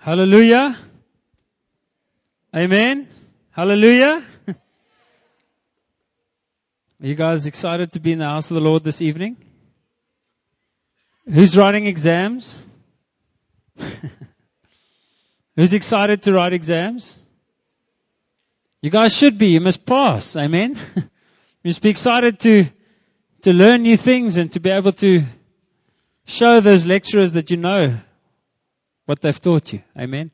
Hallelujah. Amen. Hallelujah. Are you guys excited to be in the house of the Lord this evening? Who's writing exams? Who's excited to write exams? You guys should be. You must pass. Amen. You must be excited to learn new things and to be able to show those lecturers that you know what they've taught you. Amen.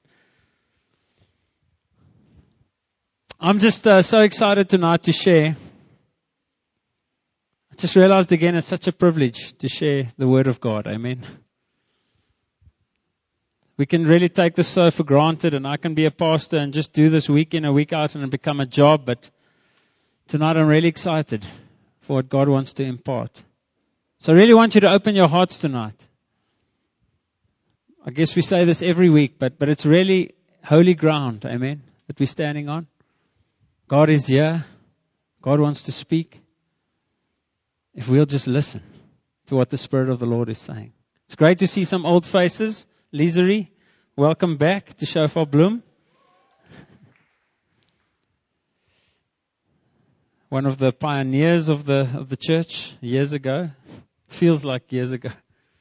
I'm just so excited tonight to share. I just realized again it's such a privilege to share the Word of God. Amen. We can really take this so for granted, and I can be a pastor and just do this week in and week out and become a job, but tonight I'm really excited for what God wants to impart. So I really want you to open your hearts tonight. I guess we say this every week, but it's really holy ground, amen, that we're standing on. God is here. God wants to speak. If we'll just listen to what the Spirit of the Lord is saying. It's great to see some old faces. Lizery, welcome back to Shofar Bloom. One of the pioneers of the church years ago. Feels like years ago.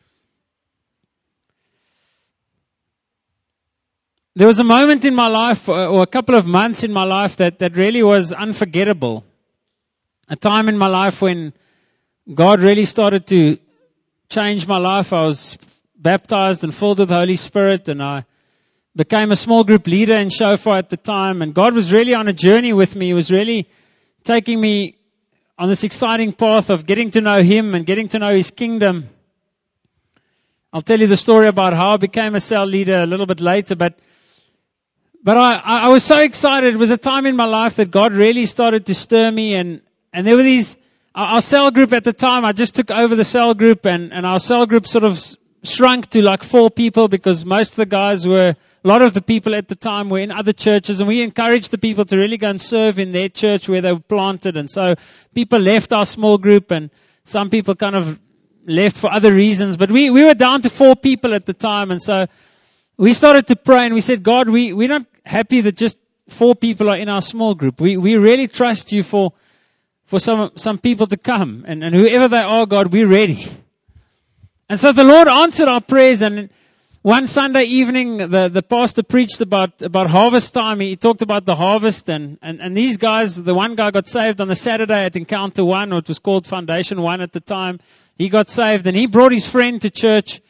There was a moment in my life, or a couple of months in my life, that really was unforgettable. A time in my life when God really started to change my life. I was baptized and filled with the Holy Spirit, and I became a small group leader in Shofar at the time. And God was really on a journey with me. He was really taking me on this exciting path of getting to know Him and getting to know His kingdom. I'll tell you the story about how I became a cell leader a little bit later, but I was so excited. It was a time in my life that God really started to stir me, and there were our cell group at the time. I just took over the cell group, and our cell group sort of shrunk to like 4 people because most of the guys a lot of the people at the time were in other churches, and we encouraged the people to really go and serve in their church where they were planted. And so people left our small group, and some people kind of left for other reasons, but we were down to 4 people at the time. And so we started to pray, and we said, God, we're not happy that just 4 people are in our small group. We really trust you for some people to come, and whoever they are, God, we're ready. And so the Lord answered our prayers, and one Sunday evening, the pastor preached about harvest time. He talked about the harvest, and these guys, the one guy got saved on the Saturday at Encounter 1, or it was called Foundation 1 at the time. He got saved, and he brought his friend to church.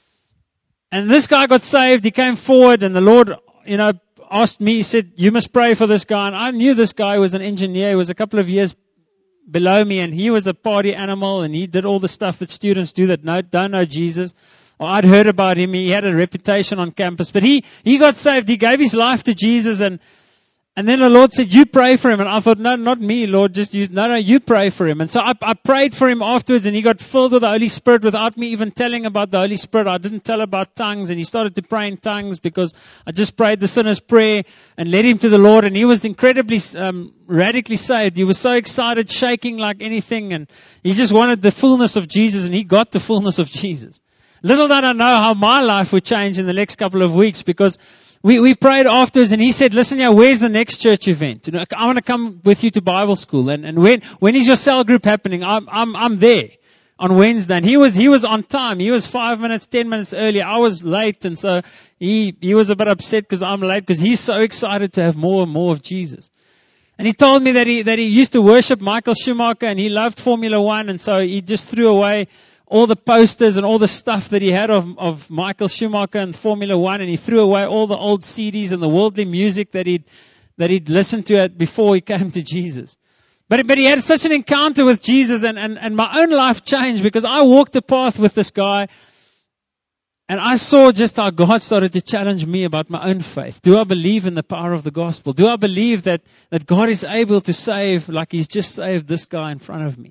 And this guy got saved. He came forward, and the Lord, asked me, he said, you must pray for this guy. And I knew this guy was an engineer. He was a couple of years below me, and he was a party animal, and he did all the stuff that students do that don't know Jesus. Or I'd heard about him. He had a reputation on campus, but he got saved. He gave his life to Jesus, and then the Lord said, you pray for him. And I thought, no, not me, Lord, no, you pray for him. And so I prayed for him afterwards, and he got filled with the Holy Spirit without me even telling about the Holy Spirit. I didn't tell about tongues, and he started to pray in tongues because I just prayed the sinner's prayer and led him to the Lord, and he was incredibly, radically saved. He was so excited, shaking like anything, and he just wanted the fullness of Jesus, and he got the fullness of Jesus. Little did I know how my life would change in the next couple of weeks, because we prayed afterwards, and he said, listen, where's the next church event? I want to come with you to Bible school. And when is your cell group happening? I'm there on Wednesday. And he was on time. He was 5 minutes, 10 minutes early. I was late. And so he was a bit upset because I'm late, because he's so excited to have more and more of Jesus. And he told me that he used to worship Michael Schumacher, and he loved Formula 1. And so he just threw away all the posters and all the stuff that he had of Michael Schumacher and Formula 1, and he threw away all the old CDs and the worldly music that he'd listened to before he came to Jesus. But he had such an encounter with Jesus, and my own life changed, because I walked the path with this guy, and I saw just how God started to challenge me about my own faith. Do I believe in the power of the gospel? Do I believe that God is able to save like He's just saved this guy in front of me?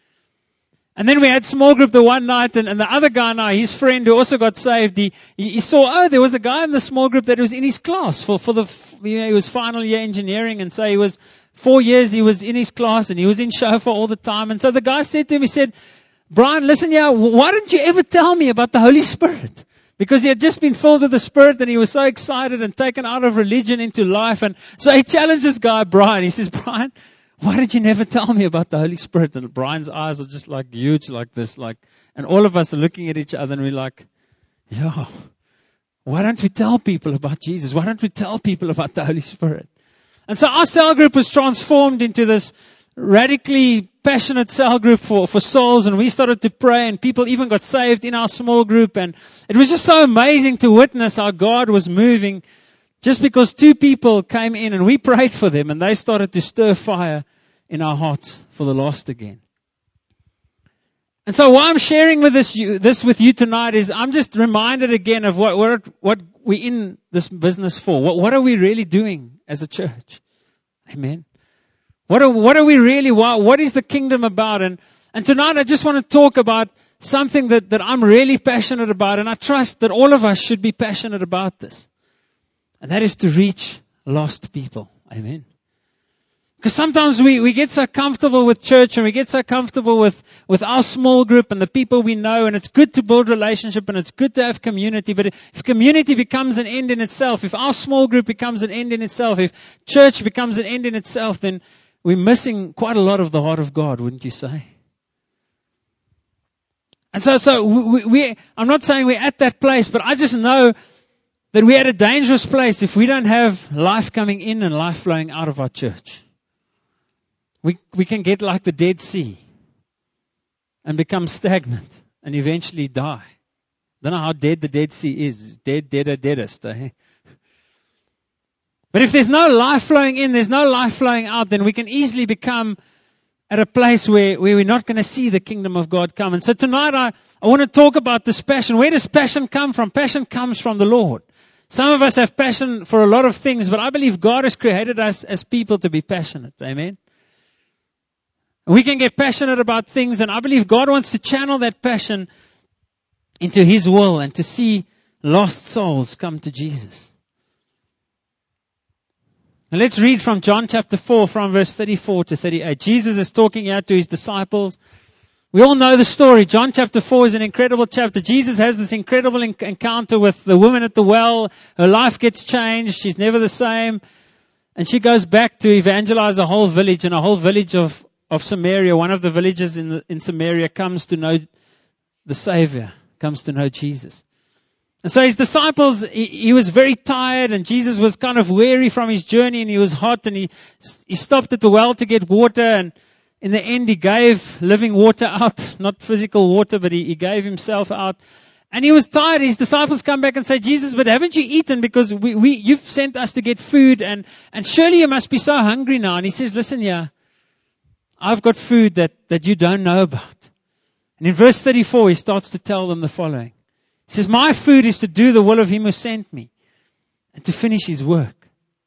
And then we had small group the one night, and the other guy now, his friend who also got saved, he saw, there was a guy in the small group that was in his class for he was final year engineering, and so he was 4 years he was in his class, and he was in Shofar all the time. And so the guy said to him, he said, Brian, listen here, why didn't you ever tell me about the Holy Spirit? Because he had just been filled with the Spirit and he was so excited and taken out of religion into life. And so he challenged this guy, Brian. He says, Brian, why did you never tell me about the Holy Spirit? And Brian's eyes are just like huge like this. And all of us are looking at each other and we're like, yeah, why don't we tell people about Jesus? Why don't we tell people about the Holy Spirit? And so our cell group was transformed into this radically passionate cell group for souls, and we started to pray, and people even got saved in our small group, and it was just so amazing to witness how God was moving just because 2 people came in and we prayed for them, and they started to stir fire in our hearts for the lost again. And so why I'm sharing with this with you tonight is I'm just reminded again of what we're in this business for. What are we really doing as a church? Amen. What are we really, what is the kingdom about? And tonight I just want to talk about something that I'm really passionate about, and I trust that all of us should be passionate about this. And that is to reach lost people. Amen. Because sometimes we get so comfortable with church and we get so comfortable with our small group and the people we know, and it's good to build relationship and it's good to have community. But if community becomes an end in itself, if our small group becomes an end in itself, if church becomes an end in itself, then we're missing quite a lot of the heart of God, wouldn't you say? And so I'm not saying we're at that place, but I just know that we're at a dangerous place if we don't have life coming in and life flowing out of our church. We can get like the Dead Sea and become stagnant and eventually die. Don't know how dead the Dead Sea is. Deader, deadest. Eh? But if there's no life flowing in, there's no life flowing out, then we can easily become at a place where we're not going to see the kingdom of God come. And so tonight I want to talk about this passion. Where does passion come from? Passion comes from the Lord. Some of us have passion for a lot of things, but I believe God has created us as people to be passionate. Amen. We can get passionate about things, and I believe God wants to channel that passion into His will and to see lost souls come to Jesus. And let's read from John chapter 4 from verse 34 to 38. Jesus is talking out to His disciples. We all know the story. John chapter 4 is an incredible chapter. Jesus has this incredible encounter with the woman at the well. Her life gets changed. She's never the same. And she goes back to evangelize a whole village, and a whole village of Samaria, one of the villages in Samaria, comes to know the Savior, comes to know Jesus. And so His disciples, he was very tired, and Jesus was kind of weary from His journey, and he was hot, and he stopped at the well to get water, and in the end He gave living water out, not physical water, but He gave Himself out. And He was tired. His disciples come back and say, Jesus, but haven't you eaten? Because you've sent us to get food, and surely you must be so hungry now. And He says, listen here, I've got food that you don't know about. And in verse 34, He starts to tell them the following. He says, my food is to do the will of Him who sent me and to finish His work.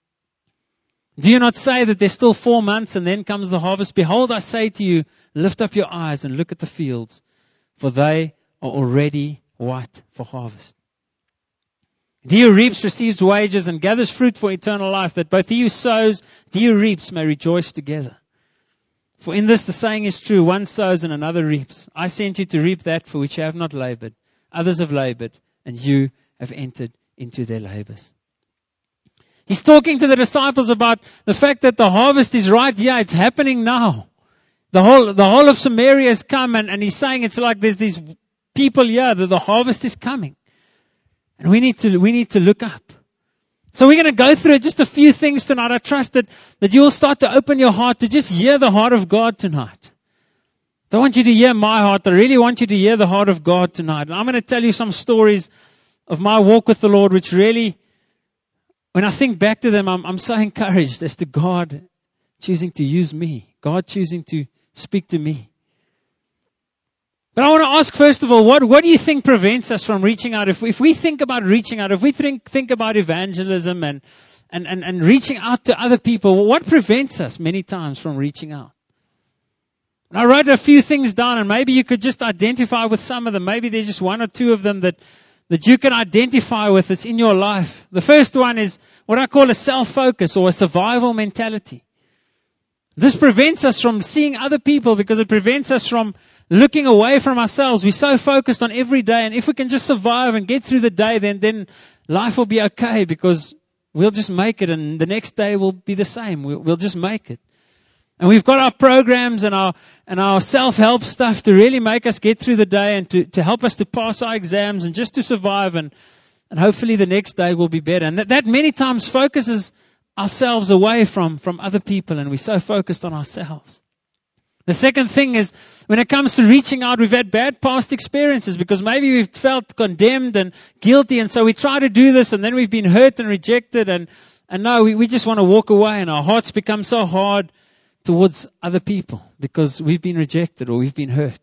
Do you not say that there's still 4 months and then comes the harvest? Behold, I say to you, lift up your eyes and look at the fields, for they are already white for harvest. And he who reaps receives wages and gathers fruit for eternal life, that both he who sows and he who reaps may rejoice together. For in this the saying is true, one sows and another reaps. I sent you to reap that for which you have not labored. Others have labored, and you have entered into their labors. He's talking to the disciples about the fact that the harvest is right here. It's happening now. The whole of Samaria has come, and He's saying it's like there's these people here that the harvest is coming. And we need to look up. So we're going to go through just a few things tonight. I trust that you'll start to open your heart to just hear the heart of God tonight. I don't want you to hear my heart. I really want you to hear the heart of God tonight. And I'm going to tell you some stories of my walk with the Lord, which really, when I think back to them, I'm so encouraged as to God choosing to use me. God choosing to speak to me. But I want to ask, first of all, what do you think prevents us from reaching out? If we think about reaching out, if we think about evangelism and reaching out to other people, what prevents us many times from reaching out? I wrote a few things down, and maybe you could just identify with some of them. Maybe there's just 1 or 2 of them that you can identify with that's in your life. The first one is what I call a self-focus or a survival mentality. This prevents us from seeing other people because it prevents us from looking away from ourselves. We're so focused on every day, and if we can just survive and get through the day, then life will be okay because we'll just make it, and the next day will be the same. We'll just make it. And we've got our programs and our self-help stuff to really make us get through the day and to help us to pass our exams and just to survive, and hopefully the next day will be better. And that many times focuses ourselves away from other people, and we're so focused on ourselves. The second thing is, when it comes to reaching out, we've had bad past experiences because maybe we've felt condemned and guilty, and so we try to do this, and then we've been hurt and rejected, and no, we just want to walk away, and our hearts become so hard towards other people because we've been rejected or we've been hurt.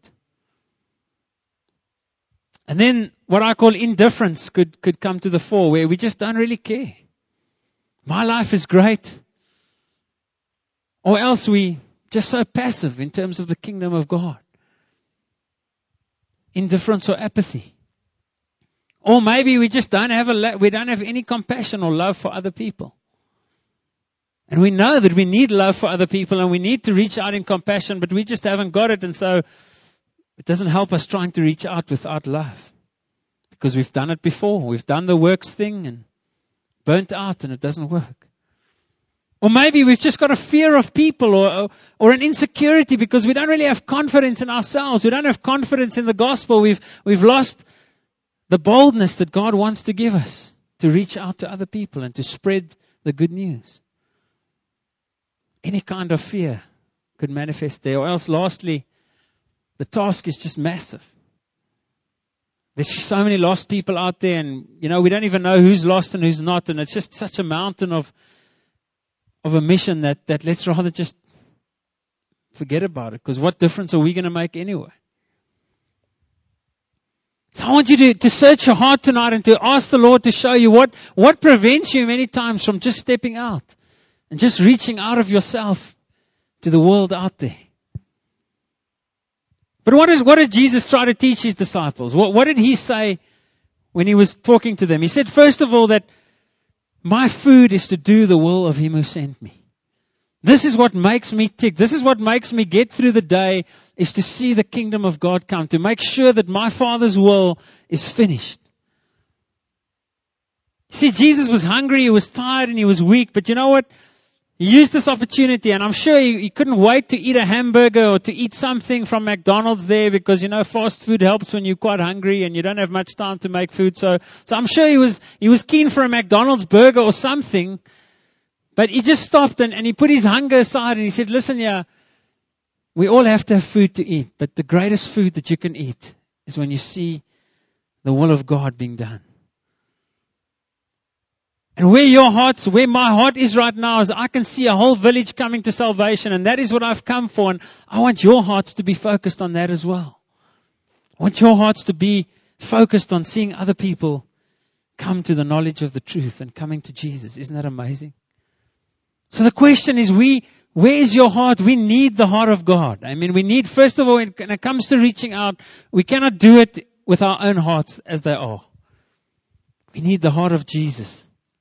And then what I call indifference could come to the fore, where we just don't really care. My life is great. Or else we just so passive in terms of the kingdom of God. Indifference or apathy. Or maybe we just don't have any compassion or love for other people. And we know that we need love for other people and we need to reach out in compassion, but we just haven't got it, and so it doesn't help us trying to reach out without love. Because we've done it before. We've done the works thing and burnt out, and it doesn't work. Or maybe we've just got a fear of people or an insecurity because we don't really have confidence in ourselves. We don't have confidence in the gospel. We've lost the boldness that God wants to give us to reach out to other people and to spread the good news. Any kind of fear could manifest there. Or else, lastly, the task is just massive. There's so many lost people out there, and we don't even know who's lost and who's not, and it's just such a mountain of a mission that let's rather just forget about it, because what difference are we going to make anyway? So I want you to search your heart tonight and to ask the Lord to show you what prevents you many times from just stepping out and just reaching out of yourself to the world out there. But what did Jesus try to teach his disciples? What did he say when he was talking to them? He said, first of all, that my food is to do the will of him who sent me. This is what makes me tick. This is what makes me get through the day, is to see the kingdom of God come, to make sure that my Father's will is finished. See, Jesus was hungry, he was tired, and he was weak, but you know what? He used this opportunity, and I'm sure he couldn't wait to eat a hamburger or to eat something from McDonald's there, because fast food helps when you're quite hungry and you don't have much time to make food. So I'm sure he was keen for a McDonald's burger or something, but he just stopped and he put his hunger aside and he said, listen, we all have to have food to eat, but the greatest food that you can eat is when you see the will of God being done. And where my heart is right now is I can see a whole village coming to salvation, and that is what I've come for, and I want your hearts to be focused on that as well. I want your hearts to be focused on seeing other people come to the knowledge of the truth and coming to Jesus. Isn't that amazing? So the question is, where is your heart? We need the heart of God. We need, first of all, when it comes to reaching out, we cannot do it with our own hearts as they are. We need the heart of Jesus.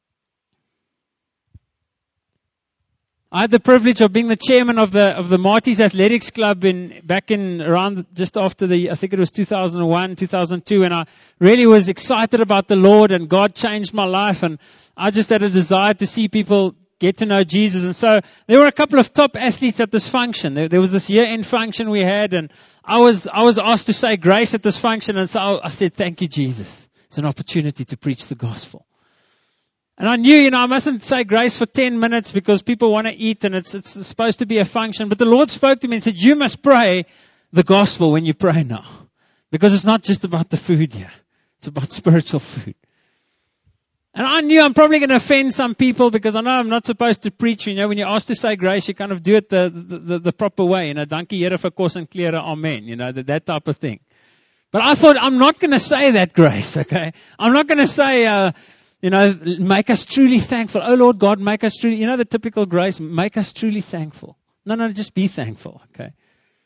I had the privilege of being the chairman of the Marty's Athletics Club back in around just after I think it was 2001, 2002, and I really was excited about the Lord, and God changed my life, and I just had a desire to see people get to know Jesus. And so there were a couple of top athletes at this function. There was this year-end function we had, and I was asked to say grace at this function, and so I said, thank you, Jesus. It's an opportunity to preach the gospel. And I knew, I mustn't say grace for 10 minutes because people want to eat and it's supposed to be a function. But the Lord spoke to me and said, you must pray the gospel when you pray now. Because it's not just about the food here. It's about spiritual food. And I knew I'm probably going to offend some people because I know I'm not supposed to preach. When you're asked to say grace, you kind of do it the proper way. Dankie Here vir kos en klere, amen. That type of thing. But I thought, I'm not going to say that grace, okay? I'm not going to say, make us truly thankful. Oh Lord God, make us truly, the typical grace, make us truly thankful. No, just be thankful, okay?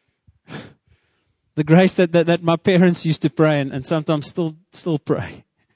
The grace that my parents used to pray and sometimes still pray.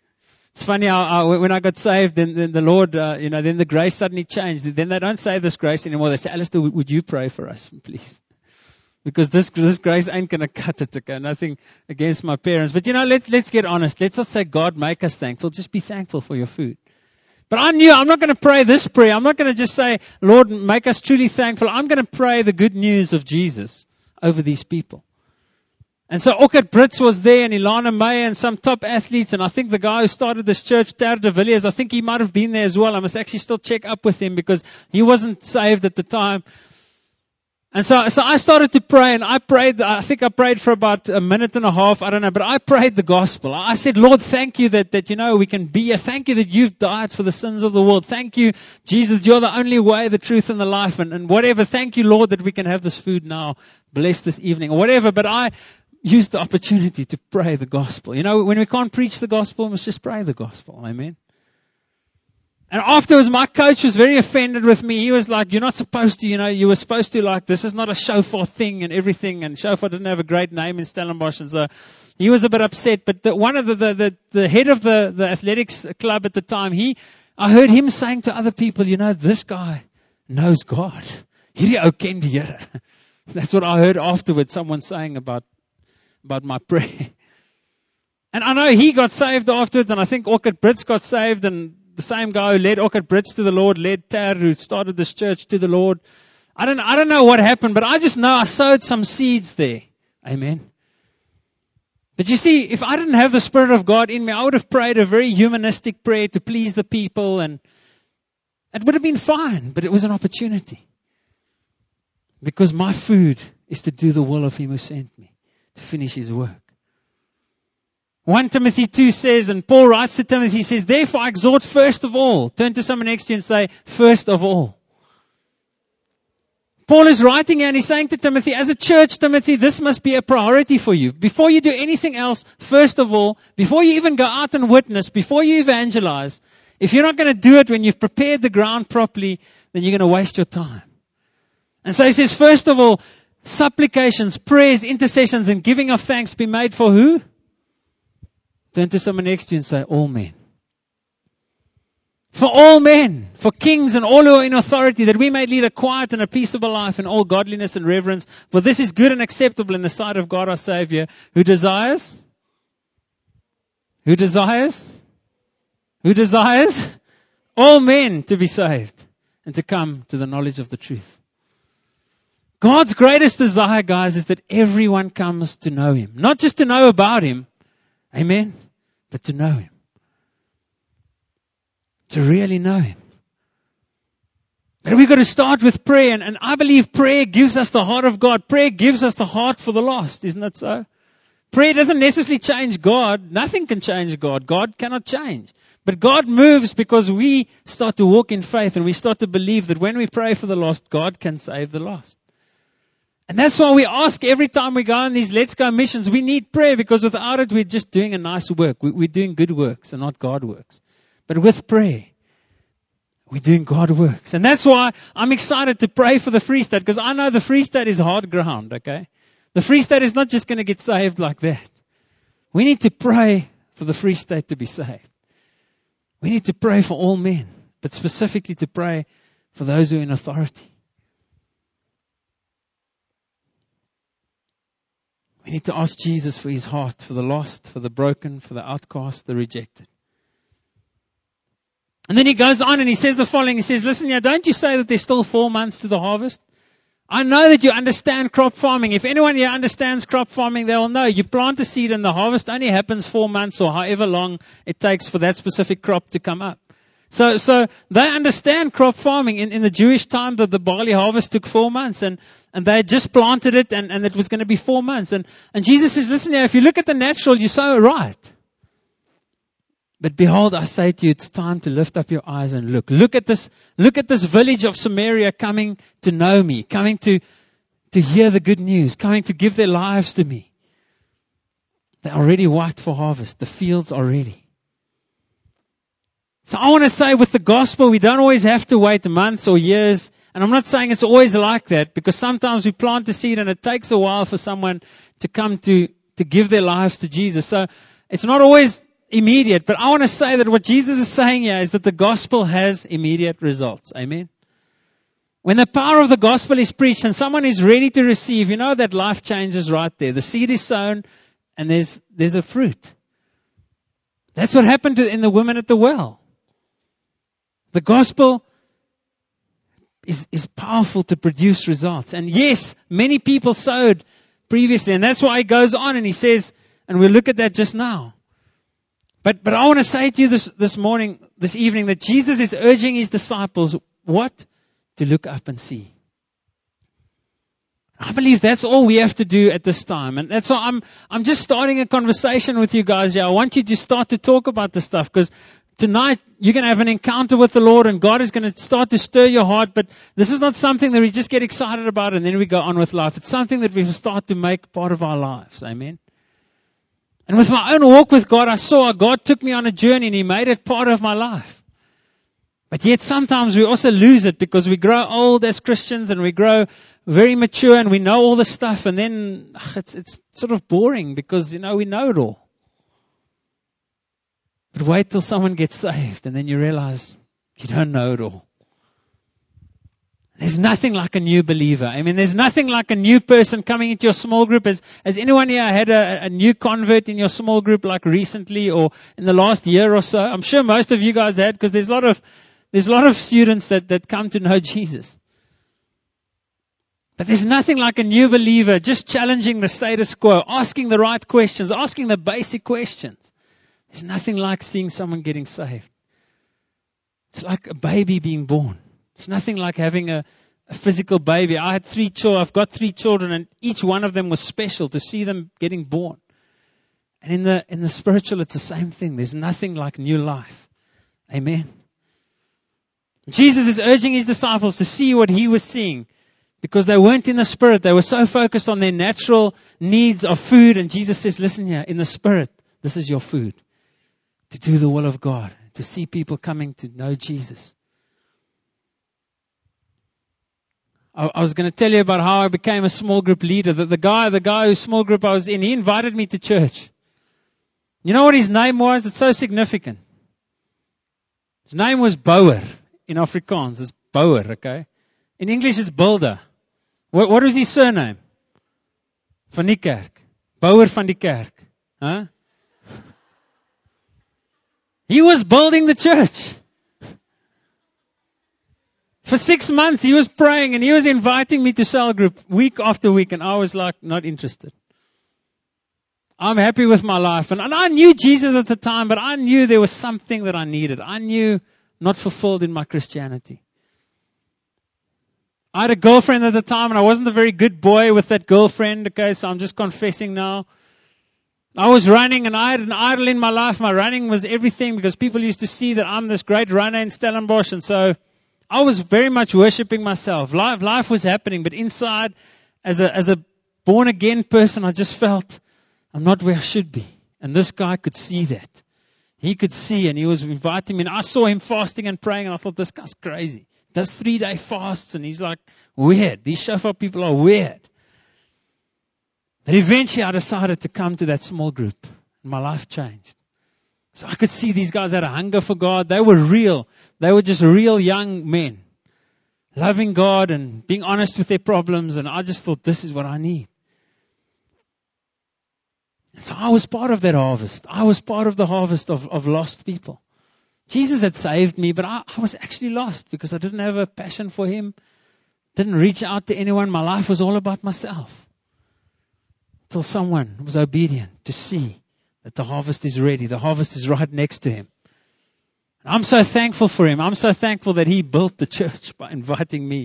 It's funny how when I got saved, then the Lord, then the grace suddenly changed. Then they don't say this grace anymore. They say, Alistair, would you pray for us, please? Because this grace ain't going to cut it, okay? Nothing against my parents. But let's get honest. Let's not say, God, make us thankful. Just be thankful for your food. But I knew I'm not going to pray this prayer. I'm not going to just say, Lord, make us truly thankful. I'm going to pray the good news of Jesus over these people. And so Ockert Brits was there, and Ilana May, and some top athletes, and I think the guy who started this church, Ter de Villiers, I think he might have been there as well. I must actually still check up with him because he wasn't saved at the time. And so I started to pray, and I think I prayed for about a minute and a half, I don't know, but I prayed the gospel. I said, Lord, thank you that we can be here. Thank you that you've died for the sins of the world. Thank you, Jesus, you're the only way, the truth, and the life, and whatever. Thank you, Lord, that we can have this food now. Bless this evening, or whatever. But I used the opportunity to pray the gospel. When we can't preach the gospel, we must just pray the gospel. Amen. And afterwards, my coach was very offended with me. He was like, you're not supposed to, you were supposed to, this is not a shofar thing and everything. And shofar didn't have a great name in Stellenbosch. And so he was a bit upset. But one of the head of the athletics club at the time, I heard him saying to other people, this guy knows God. Hierdie ou ken die Here. That's what I heard afterwards, someone saying about my prayer. And I know he got saved afterwards, and I think Ockert Brits got saved, and the same guy who led Ockert Brits to the Lord led Ter, who started this church, to the Lord. I don't know what happened, but I just know I sowed some seeds there. Amen. But you see, if I didn't have the Spirit of God in me, I would have prayed a very humanistic prayer to please the people, and it would have been fine, but it was an opportunity. Because my food is to do the will of Him who sent me, to finish His work. 1 Timothy 2 says, and Paul writes to Timothy, he says, therefore I exhort first of all. Turn to someone next to you and say, first of all. Paul is writing here and he's saying to Timothy, as a church, Timothy, this must be a priority for you. Before you do anything else, first of all, before you even go out and witness, before you evangelize, if you're not going to do it when you've prepared the ground properly, then you're going to waste your time. And so he says, first of all, supplications, prayers, intercessions, and giving of thanks be made for who? Turn to someone next to you and say, all men. For all men, for kings and all who are in authority, that we may lead a quiet and a peaceable life in all godliness and reverence. For this is good and acceptable in the sight of God our Savior, who desires? Who desires? Who desires? All men to be saved and to come to the knowledge of the truth. God's greatest desire, guys, is that everyone comes to know Him. Not just to know about Him. Amen. But to know Him. To really know Him. But we've got to start with prayer. And I believe prayer gives us the heart of God. Prayer gives us the heart for the lost. Isn't that so? Prayer doesn't necessarily change God. Nothing can change God. God cannot change. But God moves because we start to walk in faith and we start to believe that when we pray for the lost, God can save the lost. And that's why we ask every time we go on these Let's Go missions, we need prayer, because without it, we're just doing a nice work. We're doing good works and not God works. But with prayer, we're doing God works. And that's why I'm excited to pray for the Free State, because I know the Free State is hard ground, okay? The Free State is not just going to get saved like that. We need to pray for the Free State to be saved. We need to pray for all men, but specifically to pray for those who are in authority. We need to ask Jesus for His heart, for the lost, for the broken, for the outcast, the rejected. And then he goes on and he says the following. He says, listen, don't you say that there's still 4 months to the harvest? I know that you understand crop farming. If anyone here understands crop farming, they will know. You plant a seed and the harvest only happens 4 months or however long it takes for that specific crop to come up. So they understand crop farming. In the Jewish time, the barley harvest took 4 months, and they had just planted it, and it was going to be 4 months. And Jesus says, listen here, if you look at the natural, you're so right. But behold, I say to you, it's time to lift up your eyes and look. Look at this village of Samaria coming to know me, coming to hear the good news, coming to give their lives to me. They're already white for harvest. The fields are ready. So I want to say, with the gospel, we don't always have to wait months or years. And I'm not saying it's always like that, because sometimes we plant a seed and it takes a while for someone to come to give their lives to Jesus. So it's not always immediate. But I want to say that what Jesus is saying here is that the gospel has immediate results. Amen. When the power of the gospel is preached and someone is ready to receive, you know that life changes right there. The seed is sown and there's a fruit. That's what happened in the woman at the well. The gospel is powerful to produce results. And yes, many people sowed previously, and that's why he goes on and he says, and we'll look at that just now. But I want to say to you this evening, that Jesus is urging his disciples, what? To look up and see. I believe that's all we have to do at this time. And that's why I'm just starting a conversation with you guys here. I want you to start to talk about this stuff, because tonight you're going to have an encounter with the Lord and God is going to start to stir your heart. But this is not something that we just get excited about and then we go on with life. It's something that we start to make part of our lives. Amen. And with my own walk with God, I saw how God took me on a journey and He made it part of my life. But yet sometimes we also lose it because we grow old as Christians and we grow very mature and we know all the stuff, and then it's sort of boring because, we know it all. But wait till someone gets saved and then you realize you don't know it all. There's nothing like a new believer. I mean, there's nothing like a new person coming into your small group. Has anyone here had a new convert in your small group like recently or in the last year or so? I'm sure most of you guys had, because there's a lot of students that come to know Jesus. But there's nothing like a new believer just challenging the status quo, asking the right questions, asking the basic questions. There's nothing like seeing someone getting saved. It's like a baby being born. It's nothing like having a physical baby. I've got 3 children, and each one of them was special to see them getting born. And in the spiritual, it's the same thing. There's nothing like new life. Amen. Jesus is urging his disciples to see what he was seeing, because they weren't in the spirit. They were so focused on their natural needs of food. And Jesus says, listen here, in the spirit, this is your food. To do the will of God. To see people coming to know Jesus. I was going to tell you about how I became a small group leader. The guy whose small group I was in, he invited me to church. You know what his name was? It's so significant. His name was Bouwer. In Afrikaans, it's Bouwer, okay? In English, it's Builder. What was his surname? Van die Kerk. Bouwer van die Kerk. Huh? He was building the church. For 6 months, he was praying and he was inviting me to cell group week after week, and I was like, not interested. I'm happy with my life. And I knew Jesus at the time, but I knew there was something that I needed. I knew not fulfilled in my Christianity. I had a girlfriend at the time, and I wasn't a very good boy with that girlfriend, okay, so I'm just confessing now. I was running, and I had an idol in my life. My running was everything, because people used to see that I'm this great runner in Stellenbosch, and so I was very much worshiping myself. Life was happening, but inside, as a born-again person, I just felt I'm not where I should be. And this guy could see that. He could see, and he was inviting me. And I saw him fasting and praying, and I thought, this guy's crazy. He does 3-day fasts, and he's like, weird. These shofar people are weird. But eventually I decided to come to that small group, and my life changed. So I could see these guys had a hunger for God. They were real. They were just real young men, loving God and being honest with their problems. And I just thought, this is what I need. And so I was part of that harvest. I was part of the harvest of lost people. Jesus had saved me, but I was actually lost because I didn't have a passion for Him. Didn't reach out to anyone. My life was all about myself. Until someone was obedient to see that the harvest is ready. The harvest is right next to him. And I'm so thankful for him. I'm so thankful that he built the church by inviting me.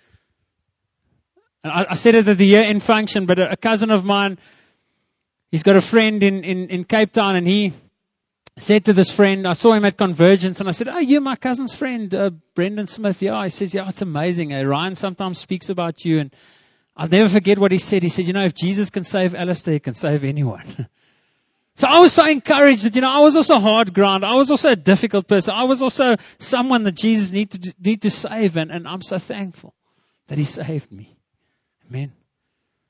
And I said it at the year-end function, but a cousin of mine, he's got a friend in Cape Town, and he said to this friend, I saw him at Convergence, and I said, oh, you're my cousin's friend, Brendan Smith. Yeah, he says, yeah, it's amazing. Ryan sometimes speaks about you, and I'll never forget what he said. He said, if Jesus can save Alistair, he can save anyone. So I was so encouraged that, I was also hard ground. I was also a difficult person. I was also someone that Jesus need to save. And I'm so thankful that He saved me. Amen.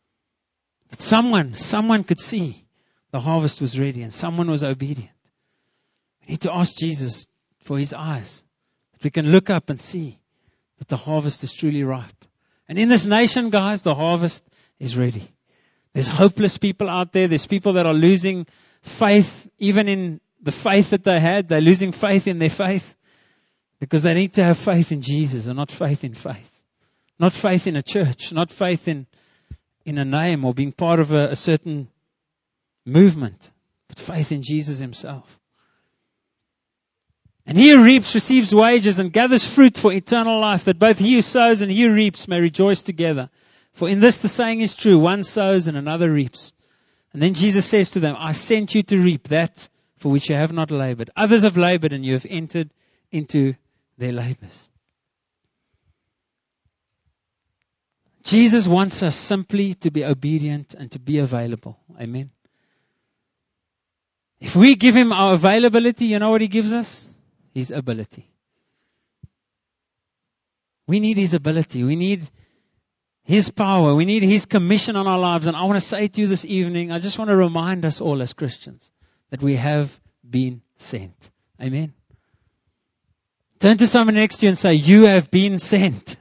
But someone could see the harvest was ready, and someone was obedient. We need to ask Jesus for His eyes, that we can look up and see that the harvest is truly ripe. And in this nation, guys, the harvest is ready. There's hopeless people out there. There's people that are losing faith, even in the faith that they had. They're losing faith in their faith because they need to have faith in Jesus and not faith in faith. Not faith in a church, not faith in a name or being part of a certain movement, but faith in Jesus Himself. And he who reaps receives wages and gathers fruit for eternal life, that both he who sows and he who reaps may rejoice together. For in this the saying is true, one sows and another reaps. And then Jesus says to them, I sent you to reap that for which you have not labored. Others have labored and you have entered into their labors. Jesus wants us simply to be obedient and to be available. Amen. If we give Him our availability, you know what He gives us? His ability. We need His ability. We need His power. We need His commission on our lives. And I want to say to you this evening, I just want to remind us all as Christians that we have been sent. Amen. Turn to someone next to you and say, you have been sent.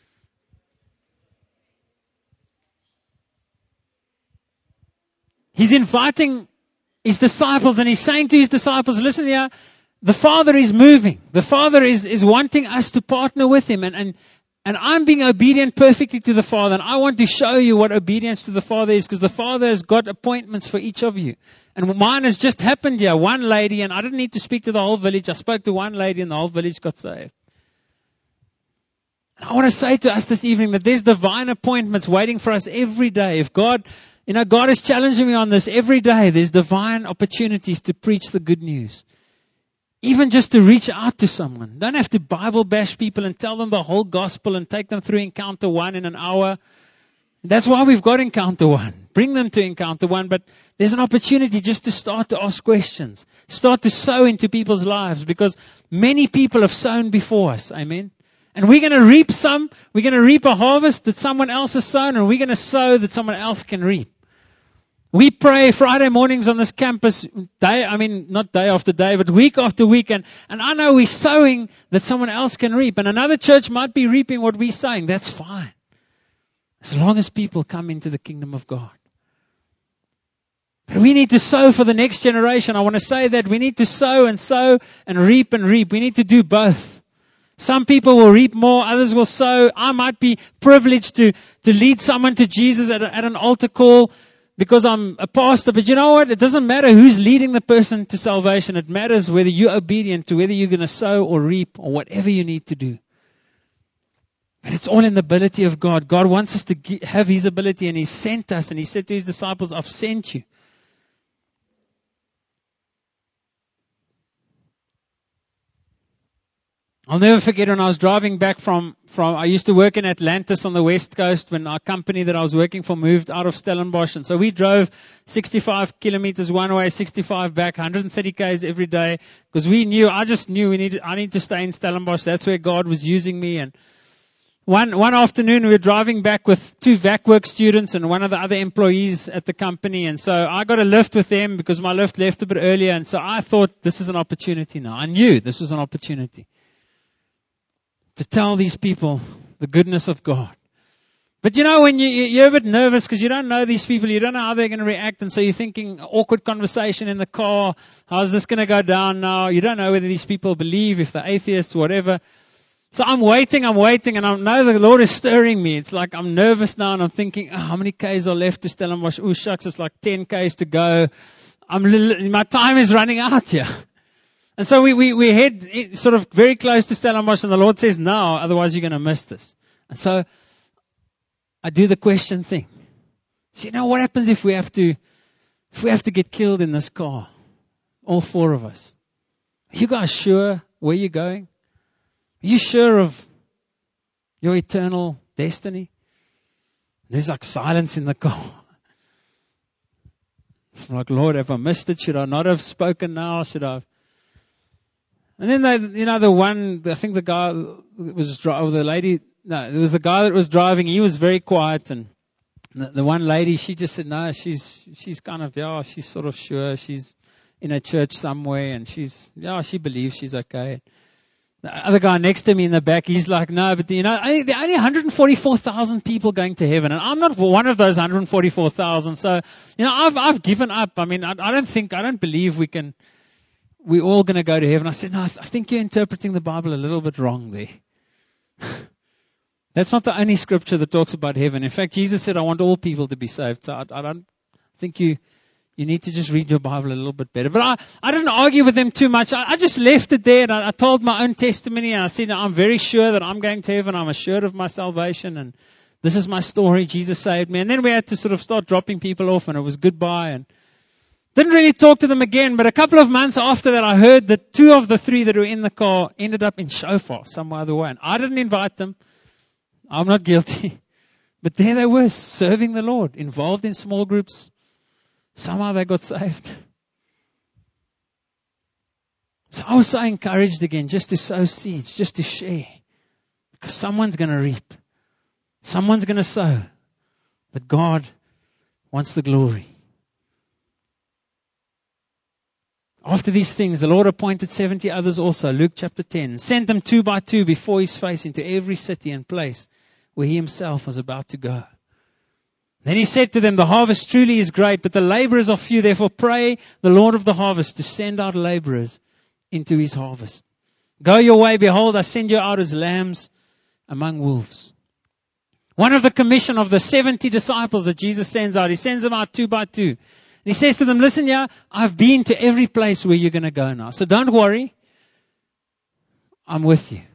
He's inviting His disciples and He's saying to His disciples, listen here, the Father is moving. The Father is wanting us to partner with Him. And I'm being obedient perfectly to the Father. And I want to show you what obedience to the Father is, because the Father has got appointments for each of you. And mine has just happened here. One lady, and I didn't need to speak to the whole village. I spoke to one lady and the whole village got saved. And I want to say to us this evening that there's divine appointments waiting for us every day. If God is challenging me on this every day. There's divine opportunities to preach the good news. Even just to reach out to someone. Don't have to Bible bash people and tell them the whole gospel and take them through Encounter 1 in an hour. That's why we've got Encounter 1. Bring them to Encounter 1. But there's an opportunity just to start to ask questions. Start to sow into people's lives. Because many people have sown before us. Amen. And we're going to reap some. We're going to reap a harvest that someone else has sown. And we're going to sow that someone else can reap. We pray Friday mornings on this campus, not day after day, but week after week. And I know we're sowing that someone else can reap. And another church might be reaping what we're sowing. That's fine. As long as people come into the kingdom of God. But we need to sow for the next generation. I want to say that we need to sow and reap and reap. We need to do both. Some people will reap more, others will sow. I might be privileged to lead someone to Jesus at an altar call, because I'm a pastor. But you know what? It doesn't matter who's leading the person to salvation. It matters whether you're obedient to whether you're going to sow or reap or whatever you need to do. But it's all in the ability of God. God wants us to have His ability, and He sent us, and He said to His disciples, I've sent you. I'll never forget when I was driving back from I used to work in Atlantis on the West Coast when our company that I was working for moved out of Stellenbosch. And so we drove 65 kilometers one way, 65 back, 130 Ks every day, because I just knew I need to stay in Stellenbosch. That's where God was using me. And one afternoon we were driving back with 2 VACWorks students and one of the other employees at the company. And so I got a lift with them because my lift left a bit earlier. And so I thought, this is an opportunity now. I knew this was an opportunity to tell these people the goodness of God. But when you're a bit nervous because you don't know these people, you don't know how they're going to react, and so you're thinking, awkward conversation in the car, how's this going to go down now? You don't know whether these people believe, if they're atheists, whatever. So I'm waiting, and I know the Lord is stirring me. It's like I'm nervous now, and I'm thinking, how many Ks are left to Stellenbosch? Oh shucks, it's like 10 Ks to go. My time is running out here. And so we head sort of very close to Stellenbosch, and the Lord says, no, otherwise you're going to miss this. And so I do the question thing. So what happens if we have to get killed in this car? All 4 of us. Are you guys sure where you're going? Are you sure of your eternal destiny? There's like silence in the car. I'm like, Lord, have I missed it? Should I not have spoken now? Should I have? And then I think the guy was driving, the lady, no, it was the guy that was driving. He was very quiet, and the one lady, she just said, no, she's kind of, she's sort of sure. She's in a church somewhere, and she believes she's okay. The other guy next to me in the back, he's like, no, but there are only 144,000 people going to heaven, and I'm not one of those 144,000. So, I've given up. I mean, I don't believe we're all going to go to heaven. I said, no, I think you're interpreting the Bible a little bit wrong there. That's not the only scripture that talks about heaven. In fact, Jesus said, I want all people to be saved. So I don't think you need to just read your Bible a little bit better. But I didn't argue with them too much. I just left it there, and I told my own testimony, and I said, I'm very sure that I'm going to heaven. I'm assured of my salvation, and this is my story. Jesus saved me. And then we had to sort of start dropping people off, and it was goodbye. And didn't really talk to them again. But a couple of months after that, I heard that 2 of the 3 that were in the car ended up in Shofar some other way. And I didn't invite them. I'm not guilty. But there they were, serving the Lord, involved in small groups. Somehow they got saved. So I was so encouraged again just to sow seeds, just to share. Because someone's going to reap. Someone's going to sow. But God wants the glory. After these things, the Lord appointed 70 others also, Luke chapter 10, sent them 2 by 2 before His face into every city and place where He Himself was about to go. Then He said to them, the harvest truly is great, but the laborers are few. Therefore pray the Lord of the harvest to send out laborers into His harvest. Go your way, behold, I send you out as lambs among wolves. One of the commission of the 70 disciples that Jesus sends out, He sends them out 2 by 2. And He says to them, listen, I've been to every place where you're going to go now. So don't worry. I'm with you.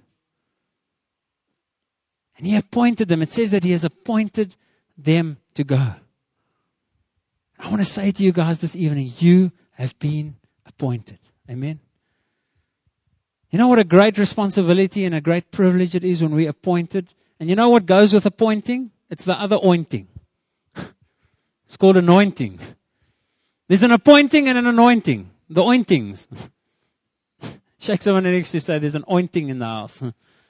And He appointed them. It says that He has appointed them to go. I want to say to you guys this evening, you have been appointed. Amen. You know what a great responsibility and a great privilege it is when we're appointed? And you know what goes with appointing? It's the other ointing. It's called anointing. There's an appointing and an anointing. The ointings. Shake someone next to you, say there's an ointing in the house.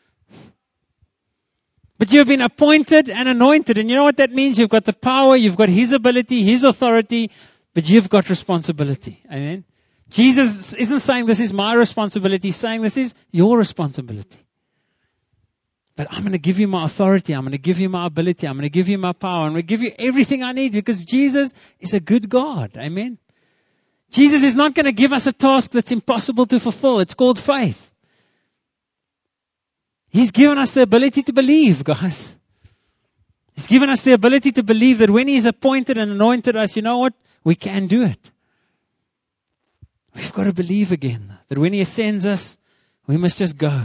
But you've been appointed and anointed. And you know what that means? You've got the power, you've got His ability, His authority, but you've got responsibility. Amen. Jesus isn't saying this is my responsibility. He's saying this is your responsibility. But I'm going to give you my authority. I'm going to give you my ability. I'm going to give you my power. I'm going to give you everything I need because Jesus is a good God. Amen. Jesus is not going to give us a task that's impossible to fulfill. It's called faith. He's given us the ability to believe, guys. He's given us the ability to believe that when He's appointed and anointed us, you know what? We can do it. We've got to believe again that when He ascends us, we must just go.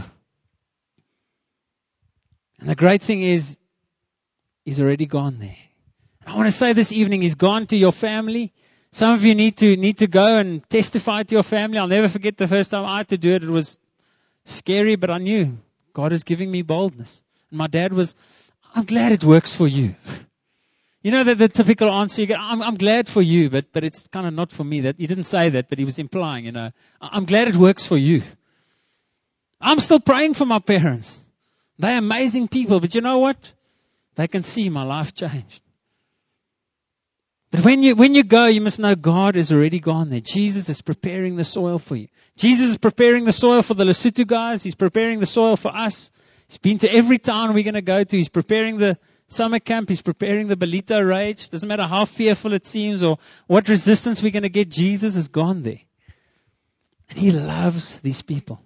And the great thing is, He's already gone there. I want to say this evening, He's gone to your family. Some of you need to go and testify to your family. I'll never forget the first time I had to do it. It was scary, but I knew God is giving me boldness. And my dad was, I'm glad it works for you. You know the typical answer you get, I'm glad for you, but it's kind of not for me. That he didn't say that, but he was implying, I'm glad it works for you. I'm still praying for my parents. They're amazing people, but you know what? They can see my life changed. But when you go, you must know God is already gone there. Jesus is preparing the soil for you. Jesus is preparing the soil for the Lesotho guys. He's preparing the soil for us. He's been to every town we're going to go to. He's preparing the summer camp. He's preparing the Belito Rage. Doesn't matter how fearful it seems or what resistance we're going to get. Jesus is gone there. And He loves these people.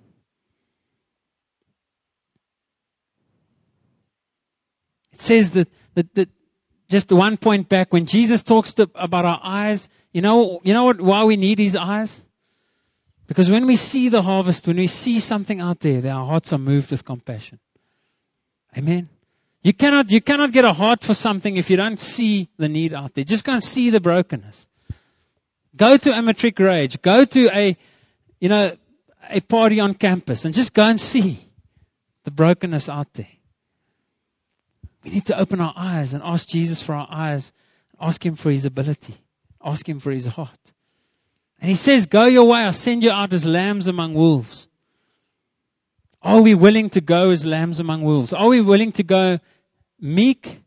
It says that just one point back, when Jesus talks about our eyes, you know why we need His eyes? Because when we see the harvest, when we see something out there, our hearts are moved with compassion. Amen. You cannot get a heart for something if you don't see the need out there. Just go and see the brokenness. Go to a matric rage. Go to a party on campus and just go and see the brokenness out there. We need to open our eyes and ask Jesus for our eyes. Ask Him for His ability. Ask Him for His heart. And He says, go your way. I'll send you out as lambs among wolves. Are we willing to go as lambs among wolves? Are we willing to go meek,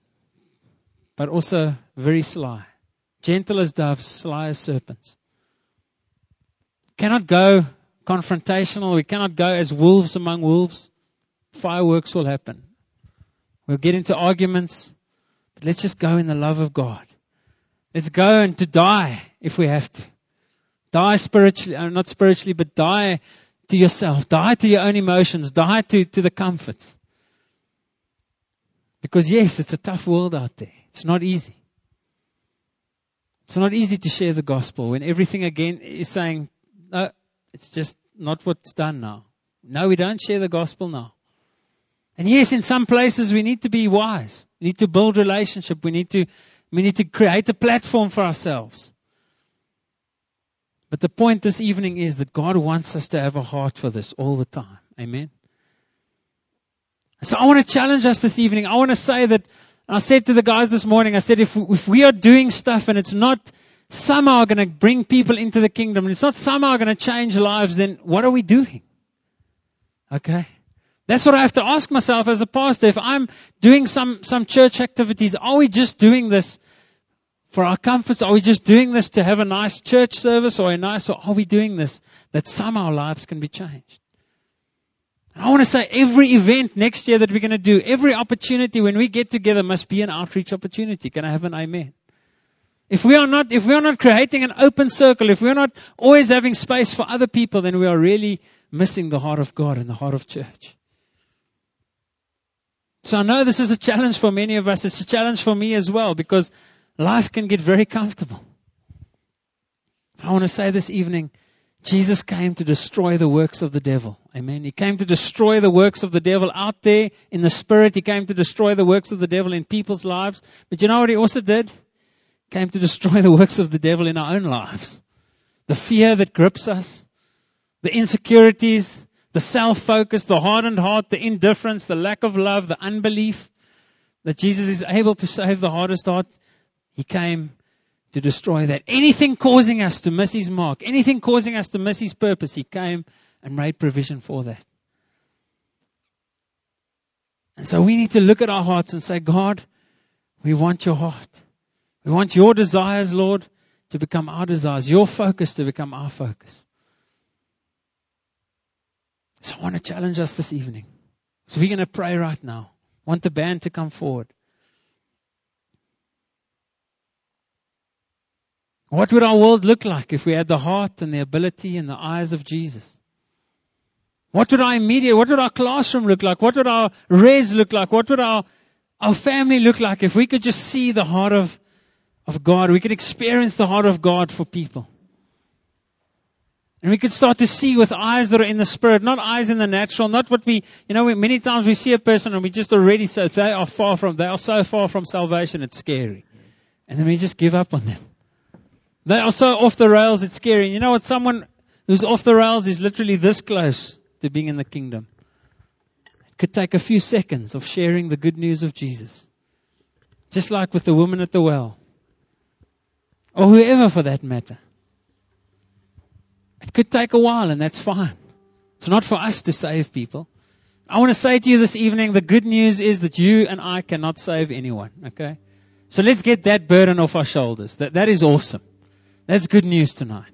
but also very sly? Gentle as doves, sly as serpents. cannot go confrontational. We cannot go as wolves among wolves. Fireworks will happen. We'll get into arguments. But let's just go in the love of God. Let's go and to die if we have to. Die spiritually, not spiritually, but die to yourself. Die to your own emotions. Die to the comforts. Because yes, it's a tough world out there. It's not easy. It's not easy to share the gospel when everything again is saying, no, it's just not what's done now. No, we don't share the gospel now. And yes, in some places we need to be wise. We need to build relationship. We need to create a platform for ourselves. But the point this evening is that God wants us to have a heart for this all the time. Amen. So I want to challenge us this evening. I want to say that, I said to the guys this morning, I said, if we are doing stuff and it's not somehow going to bring people into the kingdom, and it's not somehow going to change lives, then what are we doing? Okay? That's what I have to ask myself as a pastor. If I'm doing some church activities, are we just doing this for our comforts? Are we just doing this to have a nice church service or are we doing this that somehow lives can be changed? I want to say every event next year that we're going to do, every opportunity when we get together must be an outreach opportunity. Can I have an amen? If we are not creating an open circle, if we're not always having space for other people, then we are really missing the heart of God and the heart of church. So I know this is a challenge for many of us. It's a challenge for me as well because life can get very comfortable. I want to say this evening, Jesus came to destroy the works of the devil. Amen. He came to destroy the works of the devil out there in the spirit. He came to destroy the works of the devil in people's lives. But you know what he also did? He came to destroy the works of the devil in our own lives. The fear that grips us, the insecurities, the self-focus, the hardened heart, the indifference, the lack of love, the unbelief, that Jesus is able to save the hardest heart. He came to destroy that. Anything causing us to miss His mark, anything causing us to miss His purpose, He came and made provision for that. And so we need to look at our hearts and say, God, we want your heart. We want your desires, Lord, to become our desires, your focus to become our focus. So I want to challenge us this evening. So we're going to pray right now. I want the band to come forward. What would our world look like if we had the heart and the ability and the eyes of Jesus? What would our classroom look like? What would our res look like? What would our family look like if we could just see the heart of God? We could experience the heart of God for people. And we could start to see with eyes that are in the spirit, not eyes in the natural, not what many times we see a person and we just already say they are so far from salvation, it's scary. And then we just give up on them. They are so off the rails, it's scary. And you know what? Someone who's off the rails is literally this close to being in the kingdom. It could take a few seconds of sharing the good news of Jesus. Just like with the woman at the well. Or whoever for that matter. It could take a while and that's fine. It's not for us to save people. I want to say to you this evening, the good news is that you and I cannot save anyone. Okay? So let's get that burden off our shoulders. That is awesome. That's good news tonight.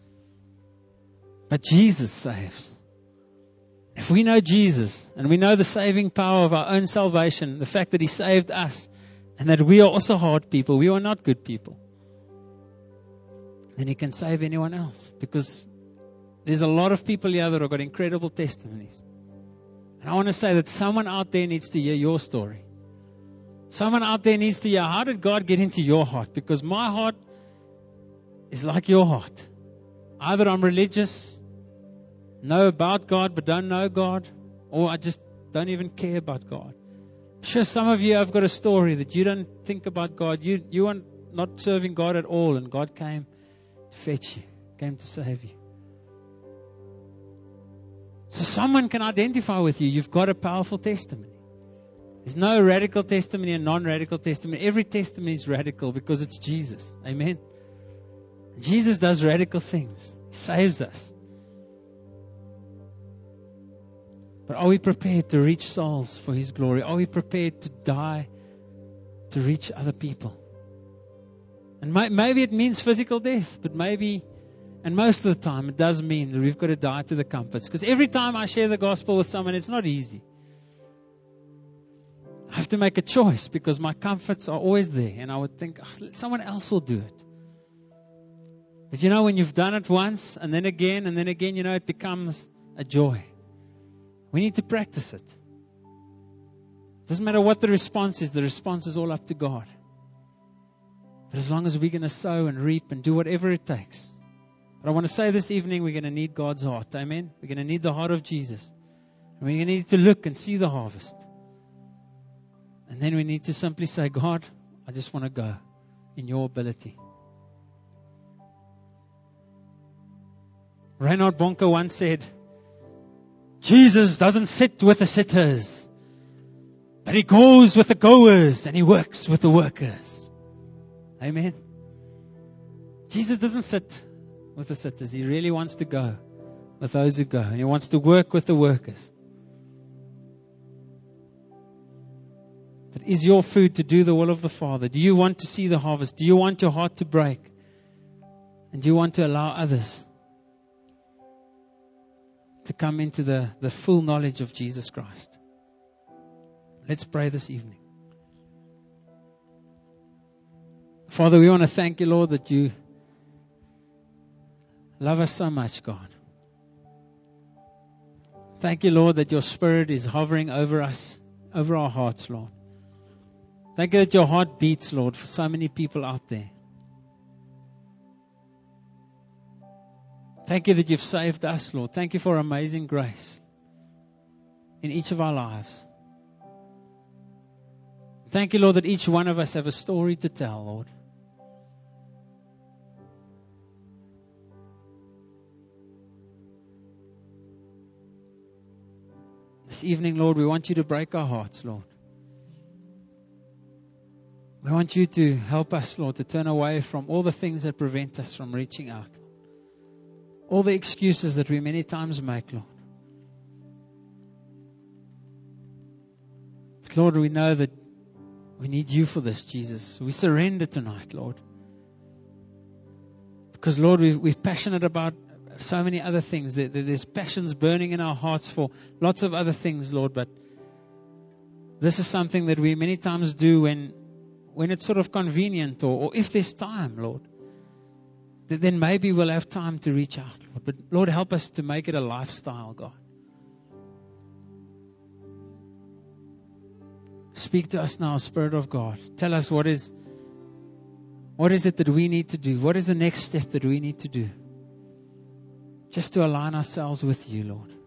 But Jesus saves. If we know Jesus and we know the saving power of our own salvation, the fact that He saved us and that we are also hard people, we are not good people, then He can save anyone else. Because there's a lot of people here that have got incredible testimonies. And I want to say that someone out there needs to hear your story. Someone out there needs to hear, how did God get into your heart? Because my heart is like your heart. Either I'm religious, know about God but don't know God, or I just don't even care about God. I'm sure some of you have got a story that you don't think about God. You are not serving God at all, and God came to fetch you, came to save you. So someone can identify with you. You've got a powerful testimony. There's no radical testimony and non-radical testimony. Every testimony is radical because it's Jesus. Amen. Jesus does radical things. He saves us. But are we prepared to reach souls for His glory? Are we prepared to die to reach other people? And maybe it means physical death, but maybe And most of the time, it does mean that we've got to die to the comforts. Because every time I share the gospel with someone, it's not easy. I have to make a choice because my comforts are always there. And I would think, someone else will do it. But when you've done it once, and then again, it becomes a joy. We need to practice it. Doesn't matter what the response is all up to God. But as long as we're going to sow and reap and do whatever it takes. But I want to say this evening, we're going to need God's heart. Amen? We're going to need the heart of Jesus. And we're going to need to look and see the harvest. And then we need to simply say, God, I just want to go in your ability. Reinhard Bonke once said, Jesus doesn't sit with the sitters, but he goes with the goers and he works with the workers. Amen. Jesus doesn't sit with the sitters. He really wants to go with those who go. And he wants to work with the workers. But is your food to do the will of the Father? Do you want to see the harvest? Do you want your heart to break? And do you want to allow others to come into the full knowledge of Jesus Christ? Let's pray this evening. Father, we want to thank you, Lord, that you love us so much, God. Thank you, Lord, that your Spirit is hovering over us, over our hearts, Lord. Thank you that your heart beats, Lord, for so many people out there. Thank you that you've saved us, Lord. Thank you for amazing grace in each of our lives. Thank you, Lord, that each one of us have a story to tell, Lord. This evening, Lord, we want you to break our hearts, Lord. We want you to help us, Lord, to turn away from all the things that prevent us from reaching out. All the excuses that we many times make, Lord. But Lord, we know that we need you for this, Jesus. We surrender tonight, Lord. Because, Lord, we're passionate about so many other things. There's passions burning in our hearts for lots of other things, Lord. But this is something that we many times do when it's sort of convenient or if there's time, Lord. Then maybe we'll have time to reach out, Lord. But Lord, help us to make it a lifestyle, God. Speak to us now, Spirit of God. Tell us what is it that we need to do? What is the next step that we need to do? Just to align ourselves with you, Lord.